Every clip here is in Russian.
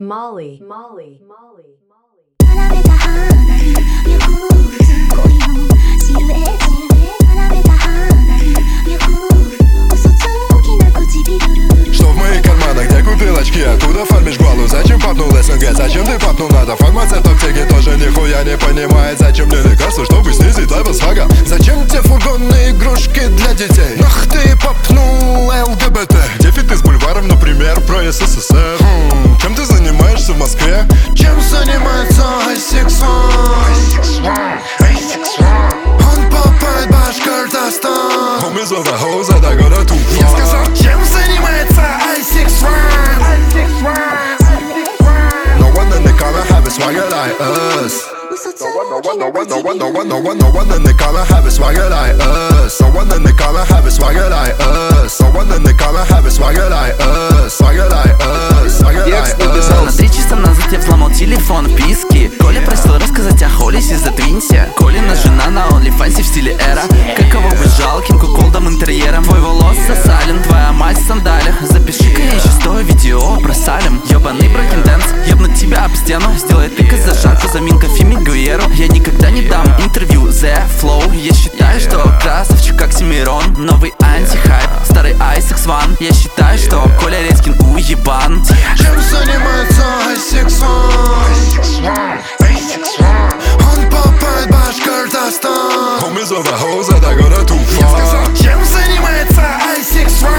Molly. 並べた花に脈恋のシルエット並べた花に脈嘘つきな唇 Что в моих карманах, где купил очки, откуда фармишь балу? Зачем попнул СНГ, зачем ты попнул надо? Фармацевт в аптеке тоже нихуя не понимает. Зачем мне лекарства, чтобы снизить левел свага? Зачем тебе фургонные игрушки для детей? Нах ты попнул ЛГБТ. Дефит из бульваров, например, про СССР. Чем ты занимаешься в Москве? Чем занимается I6-1? Он попает в Башкортостан. Homies of the hoes, это город Уфа. Я сказал, чем занимается I6-1? No one in the corner have a swagger like us. No one in the corner have a swagger like us. No one in the corner have a swagger like us. No one in the corner have a swagger like us. Swagger like us. Swagger like us. На 3 часа назад я взломал телефон в писке. Коля просил рассказать о Холлисе, задвинься. Колина жена на OnlyFans в стиле эра. Каково быть жалким куколдом интерьером. Твой волос засален, твоя мать в сандалиях. Запиши-ка еще 100 видео про Салем. Ёбаный брейкинг-дэнс, ебнуть тебя об стену. Сделай тык за шарку, заминка Фимигуэру. Я никогда не дам интервью The Flow. Я считаю, что красавчик как Семирон. Новый антихайп, старый I6-1. Я считаю, что Коля Редькин уебан. Чем занимается I6-1? Он попает в Башкортостан. Homies of the hoes, это город Уфа. Я сказал, чем занимается I6-1?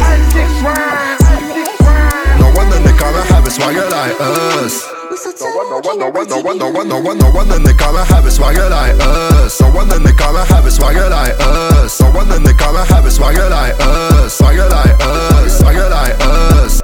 No one in the corner have a swagger like us. No one in the corner have a swagger like us. No one in the corner have a swagger like us. No one in the corner have a swagger like us. Swagger like us. Swagger like us.